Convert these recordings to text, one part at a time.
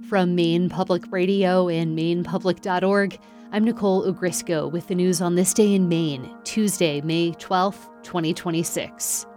From Maine Public Radio and MainePublic.org, I'm Nicole Ogrisco with the news on this day in Maine, Tuesday, May 12th, 2026.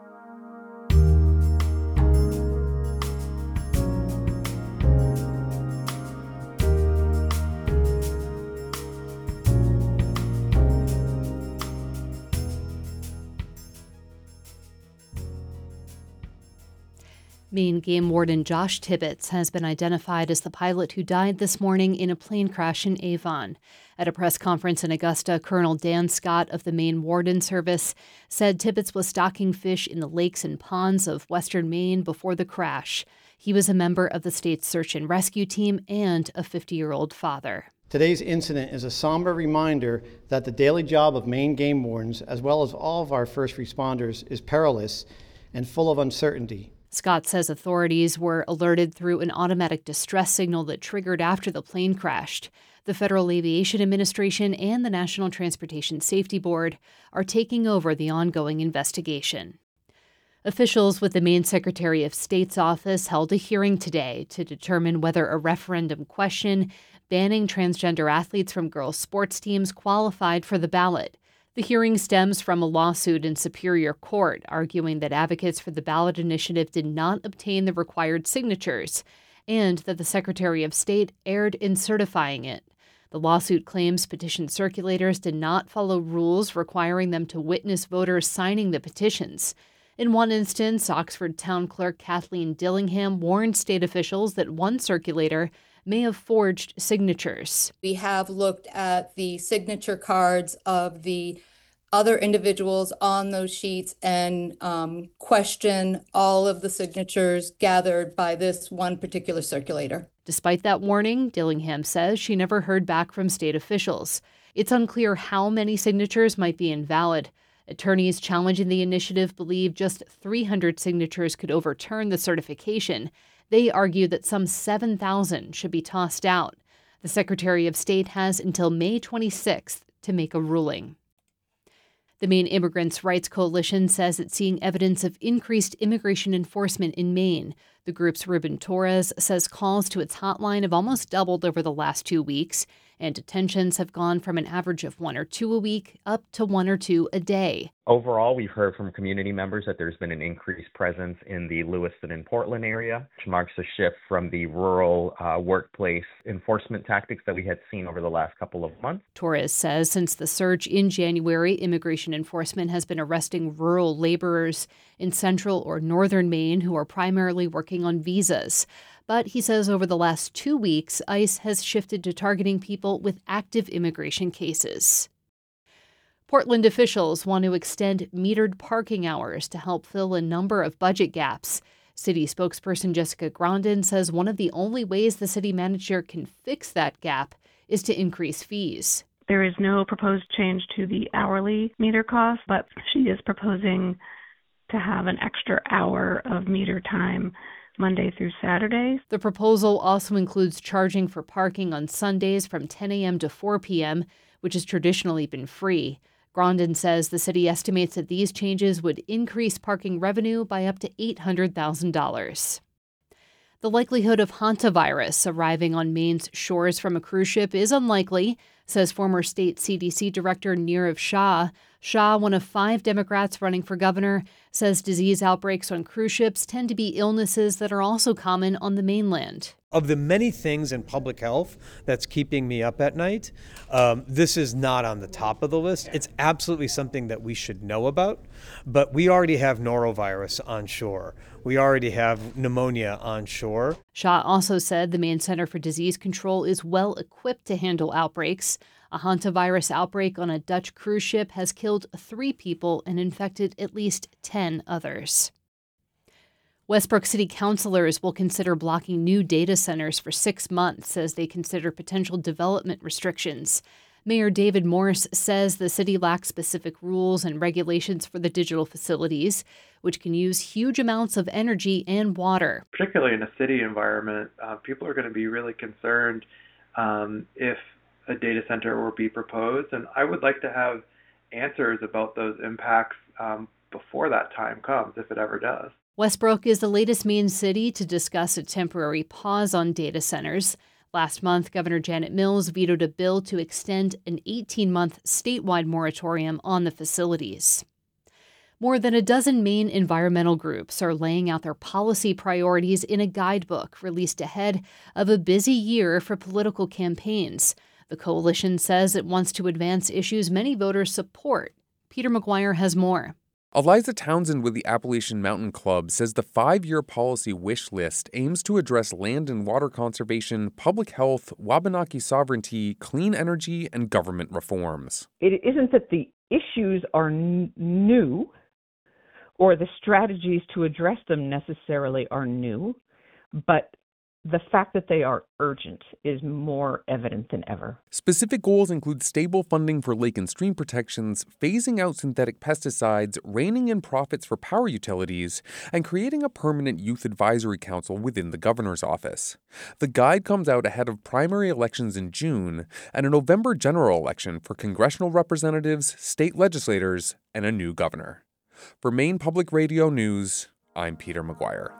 Maine Game Warden Josh Tibbetts has been identified as the pilot who died this morning in a plane crash in Avon. At a press conference in Augusta, Colonel Dan Scott of the Maine Warden Service said Tibbetts was stocking fish in the lakes and ponds of western Maine before the crash. He was a member of the state's search and rescue team and a 50-year-old father. Today's incident is a somber reminder that the daily job of Maine game wardens, as well as all of our first responders, is perilous and full of uncertainty. Scott says authorities were alerted through an automatic distress signal that triggered after the plane crashed. The Federal Aviation Administration and the National Transportation Safety Board are taking over the ongoing investigation. Officials with the Maine Secretary of State's office held a hearing today to determine whether a referendum question banning transgender athletes from girls' sports teams qualified for the ballot. The hearing stems from a lawsuit in Superior Court arguing that advocates for the ballot initiative did not obtain the required signatures and that the Secretary of State erred in certifying it. The lawsuit claims petition circulators did not follow rules requiring them to witness voters signing the petitions. In one instance, Oxford Town Clerk Kathleen Dillingham warned state officials that one circulator may have forged signatures. We have looked at the signature cards of the other individuals on those sheets and question all of the signatures gathered by this one particular circulator. Despite that warning, Dillingham says she never heard back from state officials. It's unclear how many signatures might be invalid. Attorneys challenging the initiative believe just 300 signatures could overturn the certification. They argue that some 7,000 should be tossed out. The Secretary of State has until May 26th to make a ruling. The Maine Immigrants' Rights Coalition says it's seeing evidence of increased immigration enforcement in Maine. The group's Ruben Torres says calls to its hotline have almost doubled over the last 2 weeks, and detentions have gone from an average of 1 or 2 a week up to 1 or 2 a day. Overall, we've heard from community members that there's been an increased presence in the Lewiston and Portland area, which marks a shift from the rural workplace enforcement tactics that we had seen over the last couple of months. Torres says since the surge in January, immigration enforcement has been arresting rural laborers in central or northern Maine who are primarily working on visas. But he says over the last 2 weeks, ICE has shifted to targeting people with active immigration cases. Portland officials want to extend metered parking hours to help fill a number of budget gaps. City spokesperson Jessica Grondin says one of the only ways the city manager can fix that gap is to increase fees. There is no proposed change to the hourly meter cost, but she is proposing to have an extra hour of meter time Monday through Saturday. The proposal also includes charging for parking on Sundays from 10 a.m. to 4 p.m., which has traditionally been free. Grondin says the city estimates that these changes would increase parking revenue by up to $800,000. The likelihood of hantavirus arriving on Maine's shores from a cruise ship is unlikely, says former state CDC Director Nirav Shah. Shah, one of 5 Democrats running for governor, says disease outbreaks on cruise ships tend to be illnesses that are also common on the mainland. Of the many things in public health that's keeping me up at night, this is not on the top of the list. It's absolutely something that we should know about, but we already have norovirus on shore. We already have pneumonia on shore. Shah also said the Maine Center for Disease Control is well equipped to handle outbreaks. A hantavirus outbreak on a Dutch cruise ship has killed 3 people and infected at least 10 others. Westbrook City councilors will consider blocking new data centers for 6 months as they consider potential development restrictions. Mayor David Morse says the city lacks specific rules and regulations for the digital facilities, which can use huge amounts of energy and water. Particularly in a city environment, people are going to be really concerned if a data center will be proposed, and I would like to have answers about those impacts before that time comes, if it ever does. Westbrook is the latest Maine city to discuss a temporary pause on data centers. Last month, Governor Janet Mills vetoed a bill to extend an 18-month statewide moratorium on the facilities. More than a dozen Maine environmental groups are laying out their policy priorities in a guidebook released ahead of a busy year for political campaigns. The coalition says it wants to advance issues many voters support. Peter McGuire has more. Eliza Townsend with the Appalachian Mountain Club says the 5-year policy wish list aims to address land and water conservation, public health, Wabanaki sovereignty, clean energy, and government reforms. It isn't that the issues are new or the strategies to address them necessarily are new, but the fact that they are urgent is more evident than ever. Specific goals include stable funding for lake and stream protections, phasing out synthetic pesticides, reining in profits for power utilities, and creating a permanent youth advisory council within the governor's office. The guide comes out ahead of primary elections in June and a November general election for congressional representatives, state legislators, and a new governor. For Maine Public Radio News, I'm Peter McGuire.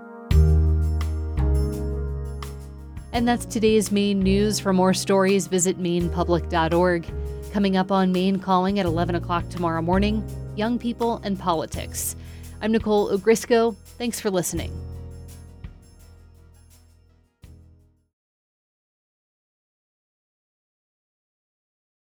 And that's today's Maine news. For more stories, visit mainepublic.org. Coming up on Maine Calling at 11 o'clock tomorrow morning, young people and politics. I'm Nicole Ogrisco. Thanks for listening.